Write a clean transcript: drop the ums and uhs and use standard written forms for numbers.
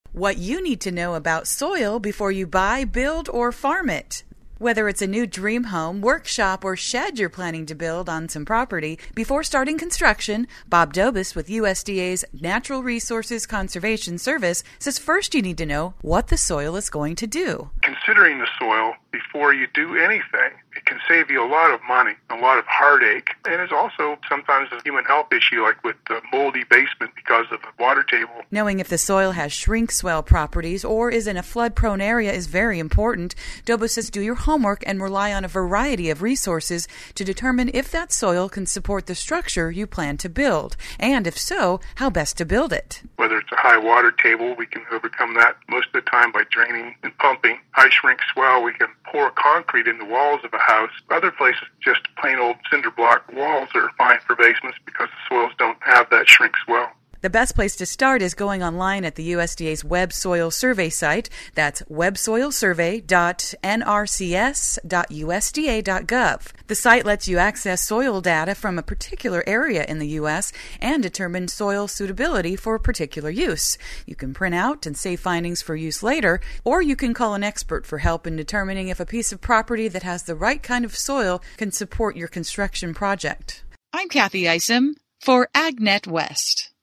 What you need to know about soil before you buy, build, or farm it. Whether it's a new dream home, workshop, or shed you're planning to build on some property, before starting construction, Bob Dobis with USDA's Natural Resources Conservation Service says first you need to know what the soil is going to do. Considering the soil before you do anything, it can save you a lot of money, a lot of heartache, and it's also sometimes a human health issue like with the moldy basement because of the water table. Knowing if the soil has shrink swell properties or is in a flood-prone area is very important. Dobis says do your homework and rely on a variety of resources to determine if that soil can support the structure you plan to build, and if so, how best to build it. Whether it's a high water table, we can overcome that most of the time by draining and pumping. High shrink swell, we can pour concrete in the walls of a house. Other places, just plain old cinder block walls are fine for basements because the soils don't have that shrink swell. The best place to start is going online at the USDA's Web Soil Survey site. That's websoilsurvey.nrcs.usda.gov. The site lets you access soil data from a particular area in the U.S. and determine soil suitability for a particular use. You can print out and save findings for use later, or you can call an expert for help in determining if a piece of property that has the right kind of soil can support your construction project. I'm Kathy Isom for AgNet West.